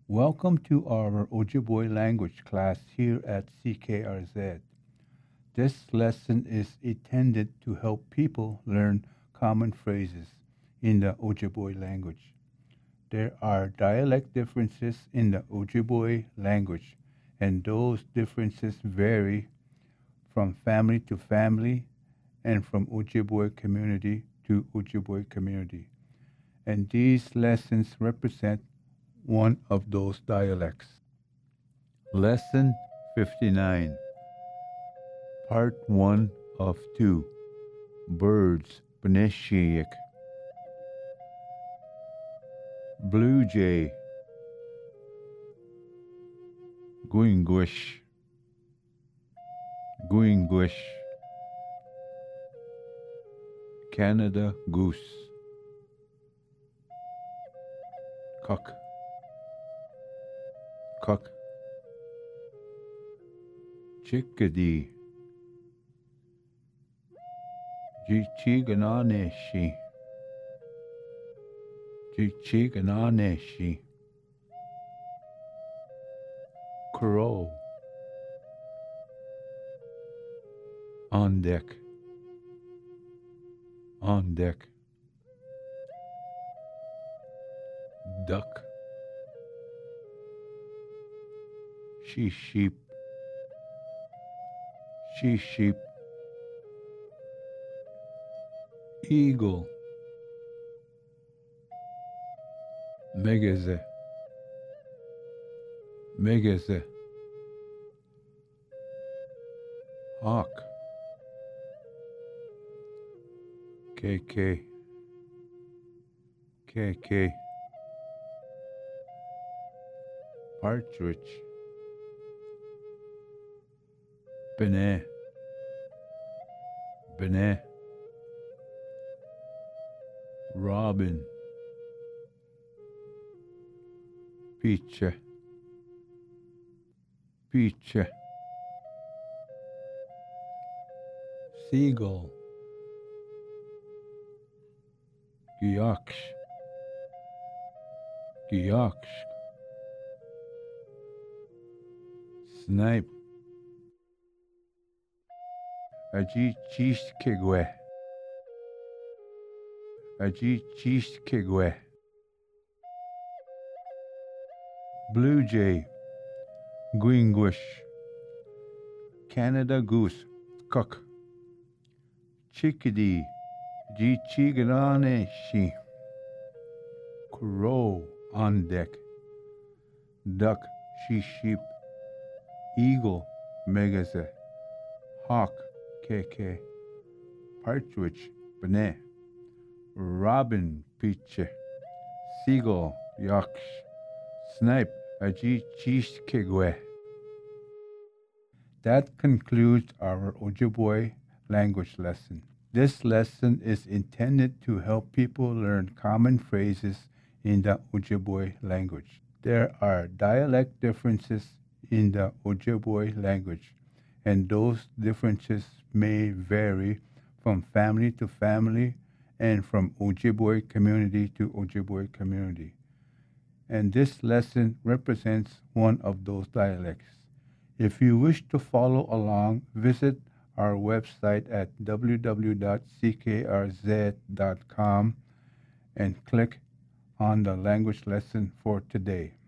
Welcome to our Ojibwe language class here at CKRZ. This lesson is intended to help people learn common phrases in the Ojibwe language. There are dialect differences in the Ojibwe language, and those differences vary from family to family and from Ojibwe community to Ojibwe community. And these lessons represent one of those dialects. Lesson 59, Part 1 of 2, Birds, Beneshiek. Blue jay, Guinguish, Guinguish. Canada goose, Cuck, Cuck. Chickadee, Jichigananeshi, Jichigananeshi. Crow, on deck, on deck. Duck, she sheep, she sheep. Eagle, Megaze, Megaze. Hawk, KK, KK. Partridge, Benet, Benet. Robin, Peach, Peach. Seagull, Gyoksh, Gyoksh. Snipe, Aji Chishkigwe, Aji Chishkigwe. Blue jay, Guinguish. Canada goose, Cuck. Chickadee, Jichigananeshi. Crow, on deck. Duck, she sheep. Eagle, Megaze. Hawk, KK. Partridge, Benet. Robin, Peach. Seagull, Yaksh. Snipe, Aji Chishkigwe. That concludes our Ojibwe language lesson. This lesson is intended to help people learn common phrases in the Ojibwe language. There are dialect differences in the Ojibwe language, and those differences may vary from family to family and from Ojibwe community to Ojibwe community. And this lesson represents one of those dialects. If you wish to follow along, visit our website at www.ckrz.com and click on the language lesson for today.